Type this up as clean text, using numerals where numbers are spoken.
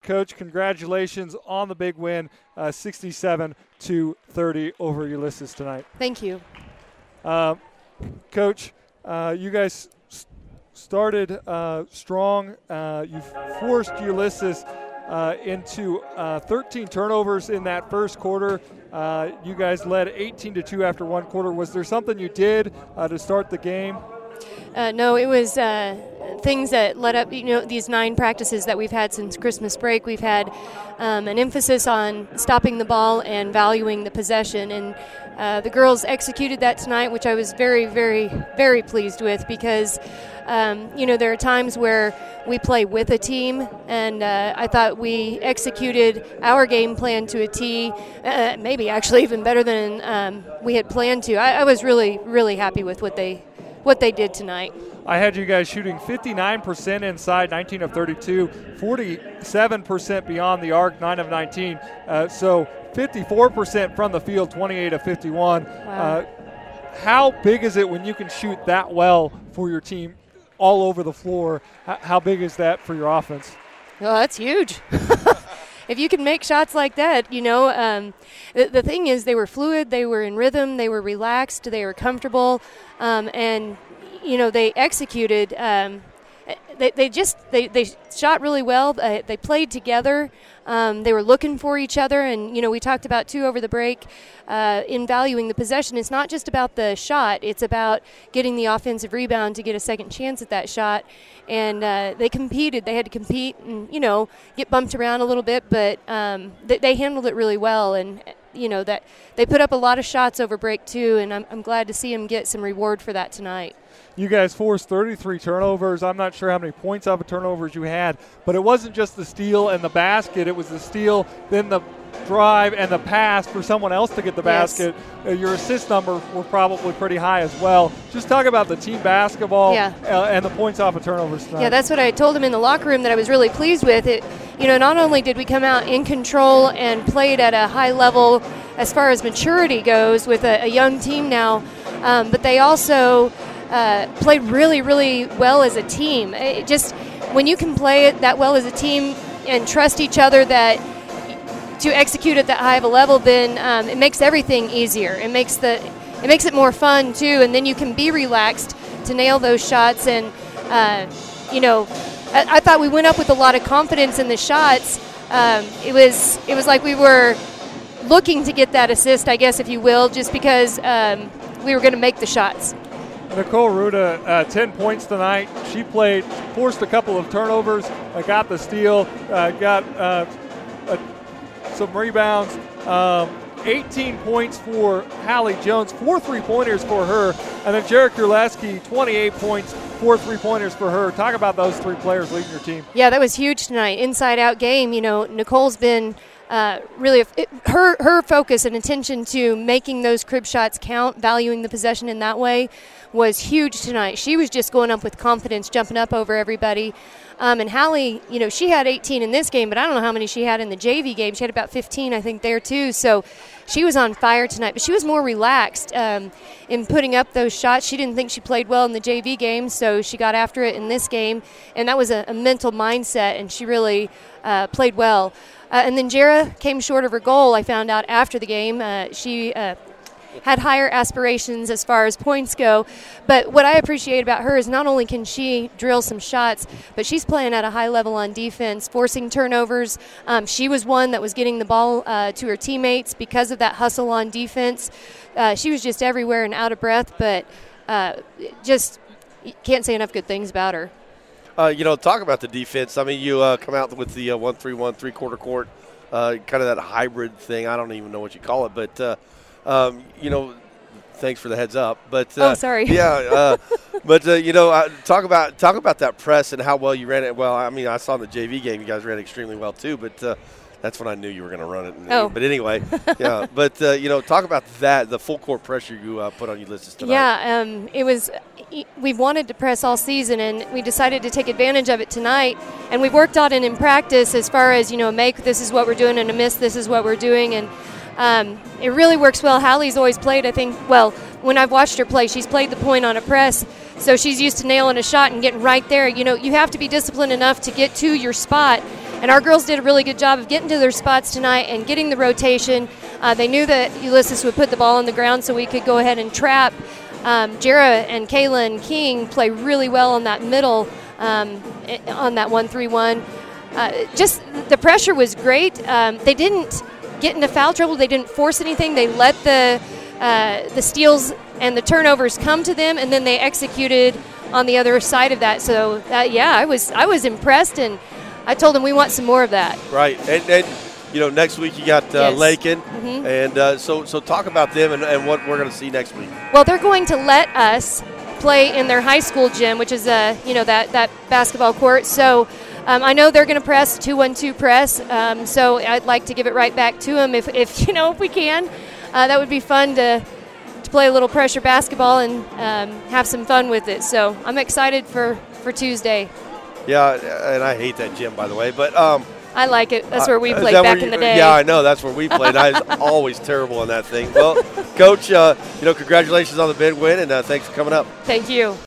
Coach, congratulations on the big win, 67-30 over Ulysses tonight. Thank you. Coach, you guys started strong. You forced Ulysses into 13 turnovers in that first quarter. You guys led 18-2 after one quarter. Was there something you did to start the game? No, it was things that led up, these 9 practices that we've had since Christmas break. We've had an emphasis on stopping the ball and valuing the possession. And the girls executed that tonight, which I was very, very, very pleased with because, there are times where we play with a team, and I thought we executed our game plan to a T, maybe actually even better than we had planned to. I was really, really happy with what they did tonight. I had you guys shooting 59% inside, 19 of 32, 47% beyond the arc, 9 of 19. So 54% from the field, 28 of 51. Wow. How big is it when you can shoot that well for your team all over the floor? How big is that for your offense? Well, that's huge. If you can make shots like that, the thing is they were fluid, they were in rhythm, they were relaxed, they were comfortable, and they executed. They shot really well. They played together. They were looking for each other, and we talked about too over the break in valuing the possession. It's not just about the shot; it's about getting the offensive rebound to get a second chance at that shot. And they competed. They had to compete and get bumped around a little bit, but they handled it really well. And that they put up a lot of shots over break too, and I'm glad to see them get some reward for that tonight. You guys forced 33 turnovers. I'm not sure how many points off of turnovers you had, but it wasn't just the steal and the basket. It was the steal, then the drive, and the pass for someone else to get the basket. Your assist numbers were probably pretty high as well. Just talk about the team basketball and the points off of turnovers tonight. Yeah, that's what I told him in the locker room that I was really pleased with. It, not only did we come out in control and played at a high level as far as maturity goes with a young team now, but they also played really, really well as a team. It just when you can play it that well as a team and trust each other that to execute at that high of a level, then it makes everything easier. It makes it more fun too, and then you can be relaxed to nail those shots. And I thought we went up with a lot of confidence in the shots. It was like we were looking to get that assist, I guess, if you will, just because we were going to make the shots. Nicole Ruda, 10 points tonight. She forced a couple of turnovers, got the steal, got some rebounds. 18 points for Hallie Jones, 4 3-pointers for her. And then Jarek Urlaski, 28 points, 4 3-pointers for her. Talk about those 3 players leading your team. Yeah, that was huge tonight. Inside-out game. Nicole's been really her focus and attention to making those crib shots count, valuing the possession in that way, was huge tonight. She was just going up with confidence, jumping up over everybody. And Hallie, she had 18 in this game, but I don't know how many she had in the JV game. She had about 15, I think, there too. So she was on fire tonight, but she was more relaxed in putting up those shots. She didn't think she played well in the JV game, so she got after it in this game, and that was a mental mindset, and she really played well. And then Jara came short of her goal, I found out after the game. She had higher aspirations as far as points go. But what I appreciate about her is not only can she drill some shots, but she's playing at a high level on defense, forcing turnovers. She was one that was getting the ball to her teammates because of that hustle on defense. She was just everywhere and out of breath, but just can't say enough good things about her. Talk about the defense. I mean, you come out with the 1-3-1 three-quarter court, kind of that hybrid thing. I don't even know what you call it, but thanks for the heads up. But sorry. Yeah, but talk about that press and how well you ran it. Well, I mean, I saw in the JV game you guys ran it extremely well too, but that's when I knew you were going to run it. But anyway, yeah. But talk about that, the full court pressure you put on Ulysses tonight. Yeah, it was. We've wanted to press all season, and we decided to take advantage of it tonight. And we've worked on it in practice as far as make this is what we're doing, and a miss this is what we're doing, and it really works well. Hallie's always played, I think. Well, when I've watched her play, she's played the point on a press, so she's used to nailing a shot and getting right there. You have to be disciplined enough to get to your spot And our girls did a really good job of getting to their spots tonight and getting the rotation. They knew that Ulysses would put the ball on the ground so we could go ahead and trap. Jara and Kaylin King play really well on that middle, on that 1-3-1. Just the pressure was great. They didn't get into foul trouble. They didn't force anything. They let the steals and the turnovers come to them, and then they executed on the other side of that. So, I was impressed, and I told them we want some more of that. Right, and next week you got Lakin, and so talk about them and what we're going to see next week. Well, they're going to let us play in their high school gym, which is that basketball court. So I know they're going to press 2-1-2 press. So I'd like to give it right back to them if we can. That would be fun to play a little pressure basketball and have some fun with it. So I'm excited for Tuesday. Yeah, and I hate that gym, by the way, but I like it. That's where we played back in the day. Yeah, I know. That's where we played. I was always terrible on that thing. Well, Coach, congratulations on the big win, and thanks for coming up. Thank you.